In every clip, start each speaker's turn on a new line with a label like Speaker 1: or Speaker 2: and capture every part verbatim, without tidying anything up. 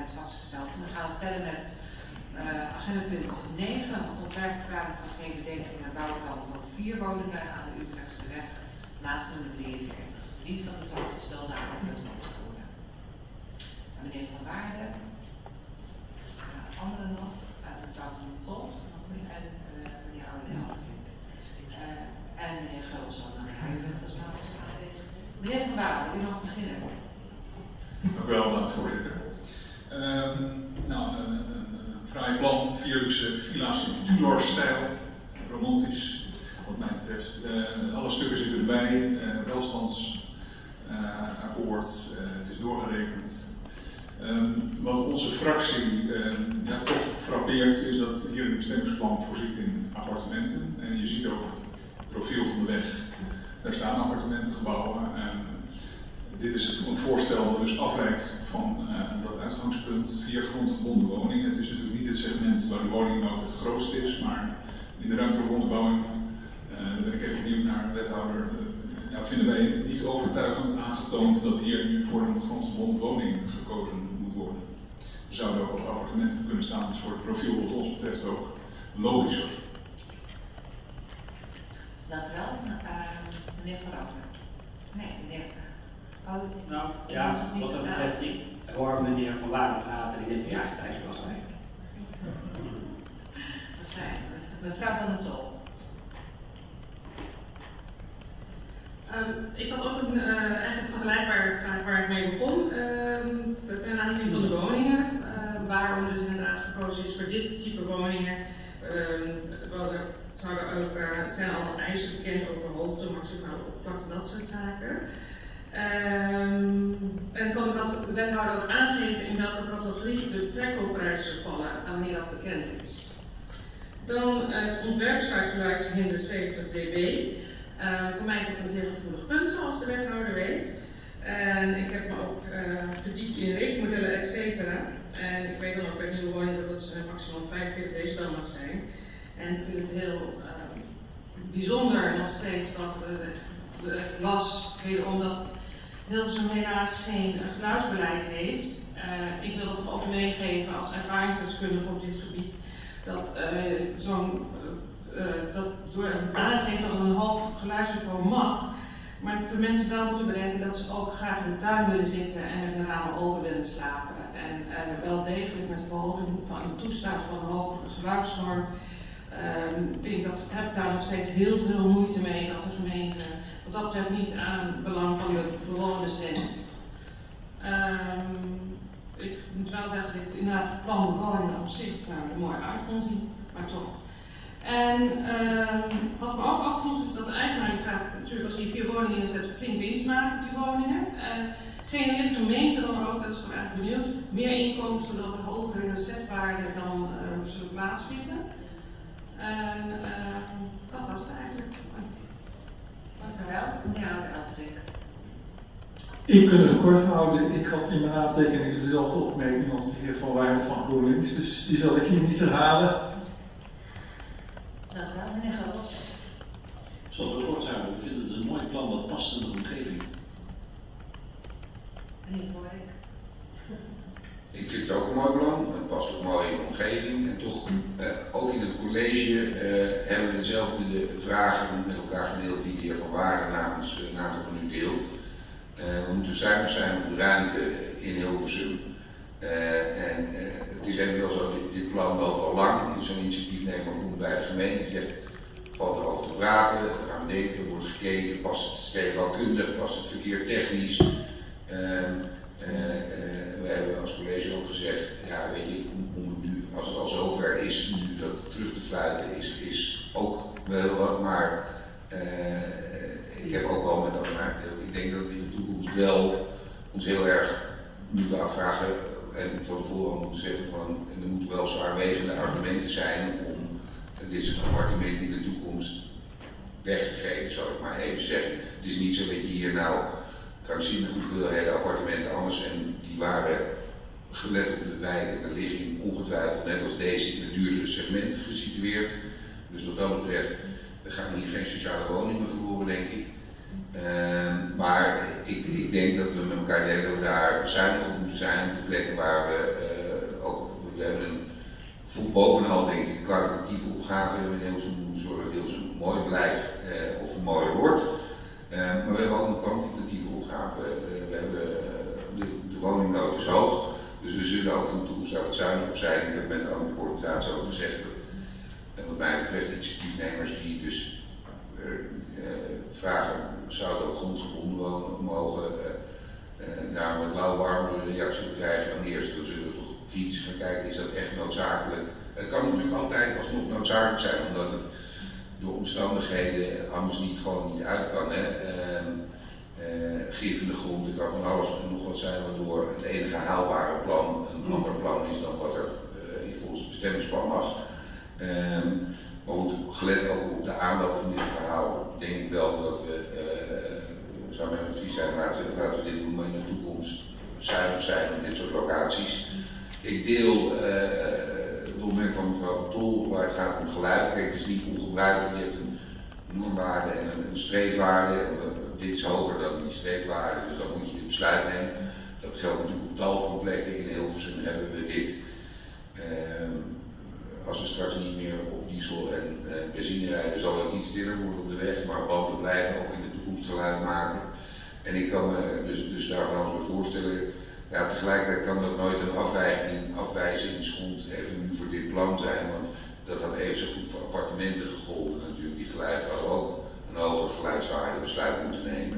Speaker 1: hebben vastgesteld. En dan gaan we verder met uh, agenda punt negen, ontwerpverklaring van geen bedenking naar bouwplan voor vier woningen aan de Utrechtse weg naast nummer drieënveertig. Wie van de fracties wil daarover het woord voeren? Meneer Van Waarden, uh, anderen nog, uh, mevrouw Van der Tol en uh, meneer Oudel. Uh, en meneer Gulson, nou, u bent als laatste aanwezig. Meneer Van Waarden, u mag beginnen.
Speaker 2: Dank u wel, voorzitter. Um, nou, een, een, een fraai plan, vier luxe villa's in Tudor-stijl, romantisch wat mij betreft. Uh, alle stukken zitten erbij, uh, welstandsakkoord, uh, uh, het is doorgerekend. Um, wat onze fractie uh, ja, toch frappeert is dat hier een bestemmingsplan voorziet in appartementen. En je ziet ook het profiel van de weg, daar staan appartementengebouwen. En dit is het, een voorstel dat dus afwijkt van uh, dat uitgangspunt via grondgebonden woningen. Het is natuurlijk niet het segment waar de woningnood het grootst is, maar in de ruimtelijke onderbouwing, uh, daar ben ik even benieuwd naar de wethouder, uh, ja, vinden wij niet overtuigend aangetoond dat hier nu voor een grondgebonden woning gekozen moet worden. Er zouden ook appartementen kunnen staan, dus voor het profiel wat ons betreft ook logischer.
Speaker 1: Dank u wel. Uh, meneer Van Roosen. Nee, meneer. Oh,
Speaker 3: nou, ja, wat dat betreft, ik hoor meneer Van Waarden praten en ik denk, ja, het is wel zo.
Speaker 1: Fijn. Mevrouw Van der Tol.
Speaker 4: Um, ik had ook een uh, eigenlijk vergelijkbare vraag waar ik mee begon. Um, ten aanzien van de woningen. Uh, waarom dus inderdaad gekozen is voor dit type woningen. Um, wel, er zouden ook, uh, zijn al eisen bekend over hoogte, maximale oppervlakte, dat soort zaken. Um, en kan ik als wethouder ook aangeven in welke categorie de verkoopprijzen vallen, wanneer dat bekend is. Dan uh, het ontwerpsluitgeluid hinder zeventig dB. Uh, voor mij is dat een zeer gevoelig punt, zoals de wethouder weet. En ik heb me ook uh, verdiept in rekenmodellen, et cetera. En ik weet dan ook bij nieuwe woningen dat het uh, maximaal vijfenveertig decibel mag zijn. En ik vind het heel uh, bijzonder nog steeds dat uh, ik las, wederom dat Hilversum helaas geen uh, geluidsbeleid heeft. Uh, ik wil dat toch ook meegeven als ervaringsdeskundige op dit gebied. Dat uh, zo'n uh, dat door aangeven dat een hoog geluidsniveau mag, maar de mensen wel moeten bedenken dat ze ook graag in de tuin willen zitten en met de ramen open willen slapen. En uh, wel degelijk met verhoging van de toestaan van een hoge geluidsnorm uh, vind ik dat, heb ik daar nog steeds heel veel moeite mee dat de gemeente wat dat betreft niet aan het belang van de bewoners denkt. Um, ik moet wel zeggen dat ik inderdaad het plan de woningen op zich er mooi uit kon zien, maar toch. En uh, wat me ook afvroeg is dat de eigenaar die gaat natuurlijk als je vier woningen inzet flink winst maken op die woningen. Uh, genereert de gemeente dan ook, dat is gewoon eigenlijk benieuwd, meer inkomsten zodat er hogere zetwaarden dan uh, zullen plaatsvinden. En uh, dat was het eigenlijk.
Speaker 1: Dank u wel, meneer Oud-Elfrik.
Speaker 5: Ik kan het kort houden. Ik had in mijn aantekeningen dezelfde opmerking als de heer Van Waarden van GroenLinks, dus die zal ik hier niet herhalen.
Speaker 1: Dank u wel, meneer Gulson.
Speaker 6: Ik zal het kort houden. We vinden het een mooi plan dat past in de omgeving.
Speaker 1: Meneer Voorik.
Speaker 7: Ik vind het ook een mooi plan, het past ook mooi in de omgeving en toch uh, ook in het college uh, hebben we dezelfde de vragen met elkaar gedeeld die de heer Van Waarden namens een aantal van u deelt. Uh, we moeten zuinig zijn op de ruimte in Hilversum. Uh, en uh, het is even wel zo, dit, dit plan loopt al lang, zo'n initiatiefnemer komt bij de gemeente, zegt, valt erover te praten, er gaan we denken, er wordt gekeken, past het stedenbouwkundig, past het verkeertechnisch. Uh, Uh, uh, we hebben als college ook gezegd, ja weet je, om het nu, als het al zover is, nu dat terug te fluiten is, is ook wel wat, maar uh, ik heb ook wel met dat aangedeeld. Ik denk dat we in de toekomst wel ons heel erg moeten afvragen en van tevoren moeten zeggen van, en er moeten wel zwaarwegende argumenten zijn om dit soort appartementen in de toekomst weg te geven, zou ik maar even zeggen. Het is niet zo dat je hier nou krankzinnig hoeveelheden appartementen anders en die waren gelet op de wijk en de ligging ongetwijfeld net als deze in het duurdere segment gesitueerd. Dus wat dat betreft gaan hier geen sociale woningen verloren, denk ik. Uh, maar ik, ik denk dat we met elkaar delen dat we daar zuinig op moeten zijn op de plekken waar we uh, voor bovenal denk ik kwalitatieve opgave hebben we in Hilversum moeten zorgen dat Hilversum mooi blijft uh, of mooier wordt. Uh, maar we hebben ook een kwantitatieve opgave. Uh, we hebben, uh, de, de woningnood is hoog, dus we zullen ook in de toekomst daar wat zuinig op zijn. Ik heb met de andere organisatie ook gezegd. En wat mij betreft initiatiefnemers die dus uh, uh, vragen, zouden ook grondsgebonden wonen mogen, uh, uh, daar een lauwwarme reactie op krijgen dan eerst. Dan zullen we toch kritisch gaan kijken, is dat echt noodzakelijk? Het kan natuurlijk altijd alsnog noodzakelijk zijn, omdat het door omstandigheden anders niet gewoon niet uit kan. Hè? Uh, uh, gif in de grond, er kan van alles en nog wat zijn, waardoor het enige haalbare plan een ander plan is dan wat er uh, volgens het bestemmingsplan mag. Um, maar goed, gelet ook op de aanloop van dit verhaal, denk ik wel dat we, uh, zou mijn advies zijn, laten we, laten we dit doen, maar in de toekomst zuinig zijn op dit soort locaties. Ik deel uh, de opmerking van mevrouw Van Tol waar het gaat om geluid. Kijk, het is niet ongebruikelijk, je hebt een normwaarde en een, een streefwaarde. En dit is hoger dan die streefwaarde, dus dan moet je dit besluit nemen. Dat geldt natuurlijk op tal van plekken. In Hilversum hebben we dit. Uh, Als we straks niet meer op diesel en uh, benzine rijden, zal het iets stiller worden op de weg, maar boten blijven ook in de toekomst geluid maken. En ik kan me dus, dus daarvan als me voorstellen, ja, tegelijkertijd kan dat nooit een afwijking, afwijzingsgrond even nu voor dit plan zijn, want dat had even zo goed voor appartementen gegolden natuurlijk, die geluid hadden ook een hoger geluidswaarde besluit moeten nemen.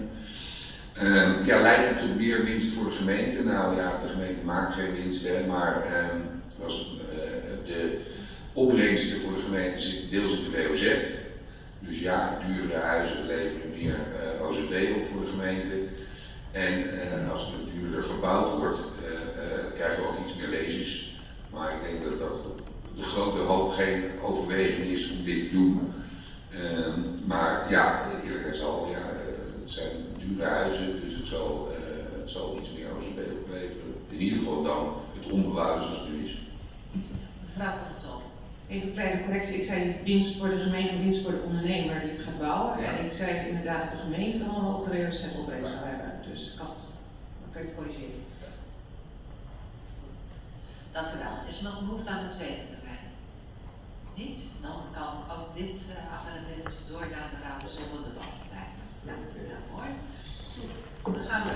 Speaker 7: Um, ja, leidt het tot meer winst voor de gemeente? Nou ja, de gemeente maakt geen winst, hè, maar um, was, uh, de opbrengsten voor de gemeente zitten deels in de W O Z. Dus ja, duurdere huizen leveren meer uh, O Z W op voor de gemeente. En uh, als het duurder gebouwd wordt, uh, uh, krijgen we ook iets meer lezers. Maar ik denk dat dat de grote hoop geen overweging is om dit te doen. Uh, maar ja, eerlijkheidshalve, ja, uh, het zijn dure huizen, dus het zal, uh, het zal iets meer O Z W opleveren. In ieder geval dan het onbebouwde zoals het nu is.
Speaker 1: Mevrouw Van der Tol.
Speaker 4: Even een kleine correctie. Ik zei winst voor de gemeente, winst voor de ondernemer die het gaat bouwen.
Speaker 7: Ja.
Speaker 4: En ik zei inderdaad dat de gemeente dan een hogere W O Z-opbrengst zou hebben. Dus ik had dat even corrigeren.
Speaker 1: Dank u wel. Is er nog behoefte aan een tweede termijn? Niet? Dan kan ook dit uh, amendement door naar de raad zonder debat blijven. Nou, mooi. Dan gaan we